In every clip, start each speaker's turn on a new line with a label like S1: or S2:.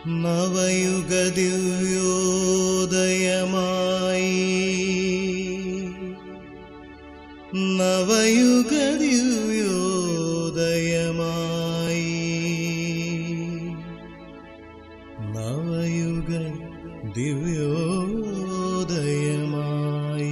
S1: നവയുഗ ദിവ്യോദയമായി നവയുഗ ദിവ്യോദയമായി നവയുഗ ദിവ്യോദയമായി.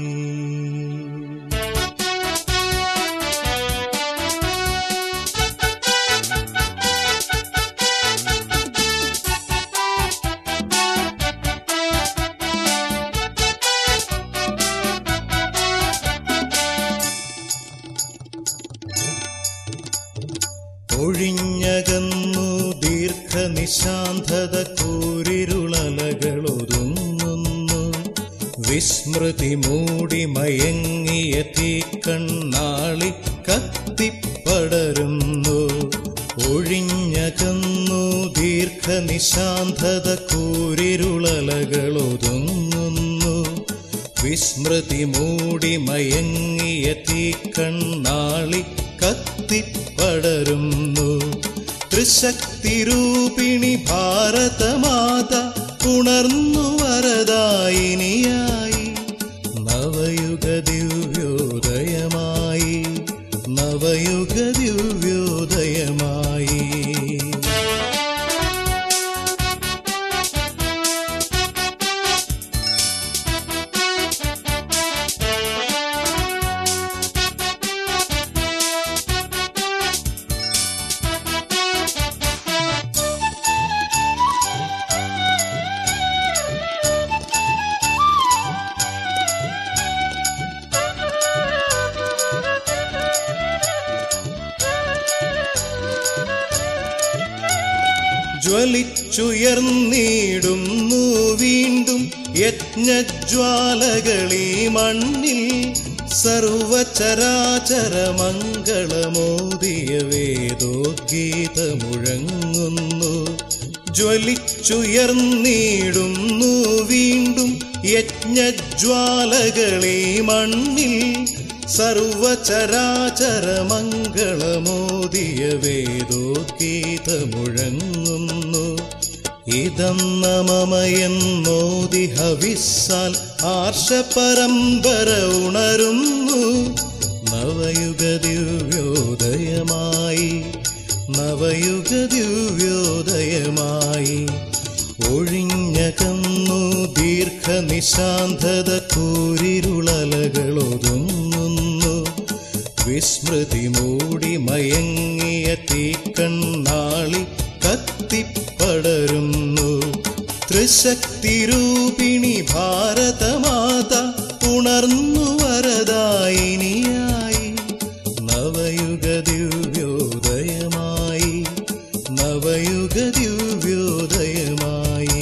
S1: ഒഴിഞ്ഞകന്നു ദീർഘനിശാന്തത കൂരിരുളലകളൊതുങ്ങുന്നു. വിസ്മൃതി മൂടി മയങ്ങിയ തീക്കണ്ണാളി കത്തിപ്പടരുന്നു. ഒഴിഞ്ഞകന്നു ദീർഘനിശാന്തത കൂരിരുളലകളൊതുങ്ങുന്നു. വിസ്മൃതി മൂടി മയങ്ങിയ തീക്കണ്ണാളി കത്തിപ്പടരുന്നു. ത്രിശക്തിരൂപിണി ഭാരതമാത ഉണർന്നു വരദായിനിയായി. നവയുഗ ദിവ്യോദയമായി നവയുഗ ദിവ്യോദയമായി. ജ്വലിച്ചുയർന്നിടുന്നു വീണ്ടും യജ്ഞജ്വാലകളീ മണ്ണിൽ. സർവചരാചര മംഗളമോദിയ വേദോദ്ഗീതമുഴങ്ങുന്നു. ജ്വലിച്ചുയർന്നിടുന്നു വീണ്ടും യജ്ഞജ്വാലകളീ മണ്ണിൽ. സർവചരാചര മംഗളമോദിയ വേദോദ്ഗീതമുഴങ്ങുന്നു. ഇദം നമമയെന്നോതി ഹവിസ്സാൽ ആർഷപരമ്പര ഉണരുന്നു. നവയുഗ ദിവ്യോദയമായി നവയുഗ ദിവ്യോദയമായി. ഒഴിഞ്ഞകന്നു ദീർഘനിശാന്തത കൂരിരുളലകളൊതുങ്ങുന്നു. വിസ്മൃതി മൂടി മയങ്ങിയ തീക്കണ്ണാളി കത്തിപ്പടരുന്നു. ത്രിശക്തിരൂപിണി ഭാരതമാത ഉണർന്നു വരദായിനിയായി. നവയുഗ ദിവ്യോദയമായി നവയുഗ ദിവ്യോദയമായി.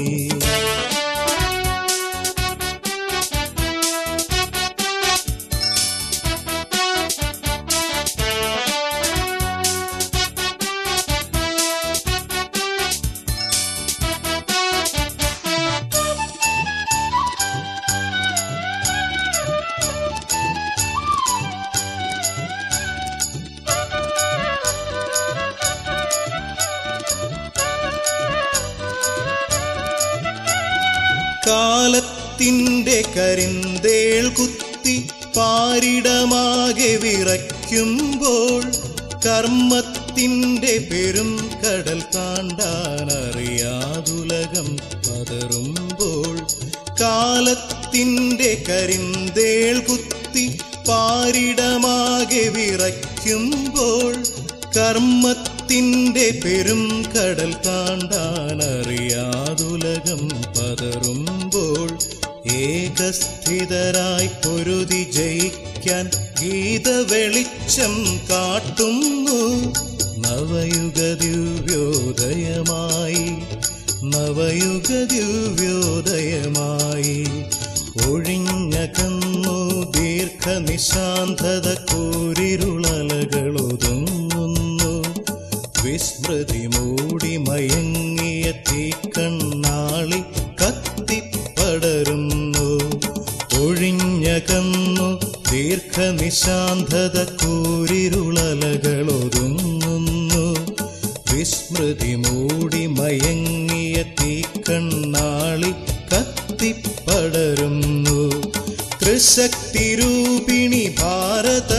S1: കാലത്തിൻ്റെ കരിന്തേൾ കുത്തി പാരിടമാകെ വിറയ്ക്കുമ്പോൾ, കർമ്മത്തിൻ്റെ പെരും കടൽ താണ്ടാനറിയാതുലകം പതറുമ്പോൾ, കാലത്തിൻ്റെ കരിന്തേൾ കുത്തി പാരിടമാകെ വിറയ്ക്കുമ്പോൾ, കർമ്മത്തിൻ്റെ പെരും കടൽ താണ്ടാനറിയാതുലകം പതറുമ്പോൾ, ഏകസ്ഥിതരായി പൊരുതി ജയിക്കാൻ ഗീത വെളിച്ചം കാട്ടുന്നു. നവയുഗ ദിവ്യോദയമായി നവയുഗ ദിവ്യോദയമായി. ഒഴിഞ്ഞകന്നു ദീർഘനിശാന്തത കൂരിരുളലകളൊതുങ്ങുന്നു. വിസ്മൃതി മൂടി മയങ്ങിയ തീക്കണ്ണാളി കത്തിപ്പടരുന്നു. ഒഴിഞ്ഞകന്നു ദീർഘനിശാന്തത കൂരിരുളലകളൊതുങ്ങുന്നു. വിസ്മൃതി മൂടി മയങ്ങിയ തീക്കണ്ണാളി കത്തിപ്പടരുന്നു. ത്രിശക്തി രൂപിണി ഭാരത